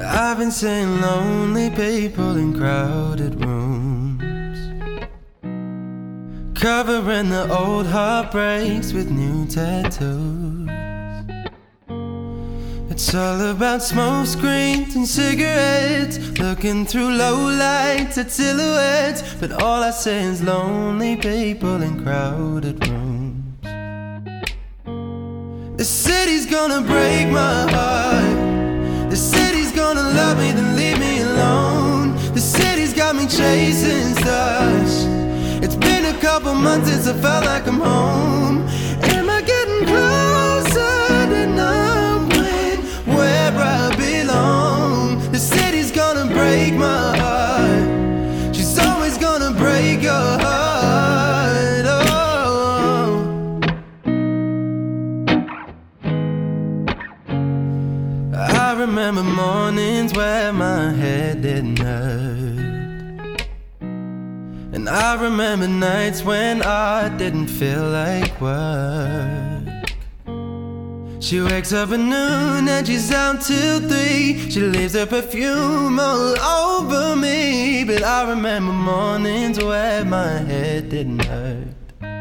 I've been seeing lonely people in crowded rooms, covering the old heartbreaks with new tattoos. It's all about smoke screens and cigarettes, looking through low lights at silhouettes. But all I see is lonely people in crowded rooms. The city's gonna break my heart. The city's gonna love me, then leave me alone. The city's got me chasing stars. It's been a couple months since I felt like I'm home. Am I getting closer to knowing where I belong? The city's gonna break my heart. She's always gonna break your heart. Oh. I remember mornings where my head didn't hurt, and I remember nights when I didn't feel like work. She wakes up at noon and she's out till 3. She leaves her perfume all over me. But I remember mornings where my head didn't hurt.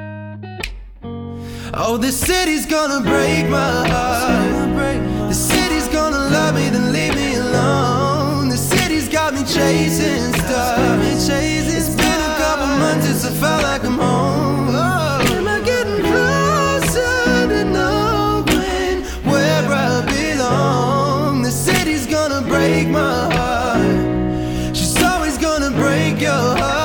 Oh, the city's gonna break my heart. The city's gonna love me, then leave me alone. The city's got me chasing stars. It's been a couple months since I felt like I'm home. Am I getting closer to knowing where I belong? The city's gonna break my heart. She's always gonna break your heart.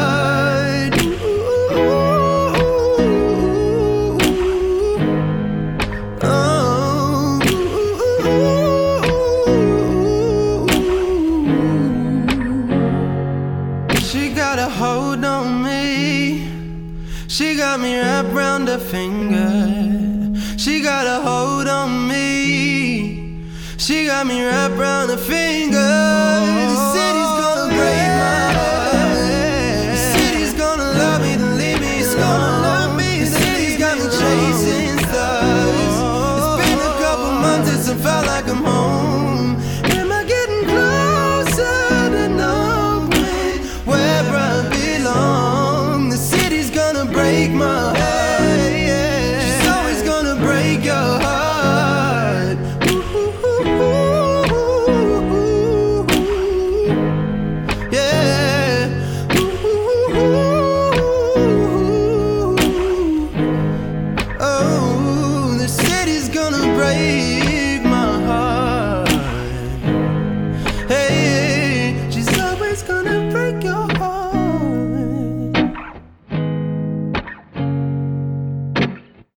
She got a hold on me. She got me wrapped round her finger. She got a hold on me. She got me wrapped round her finger.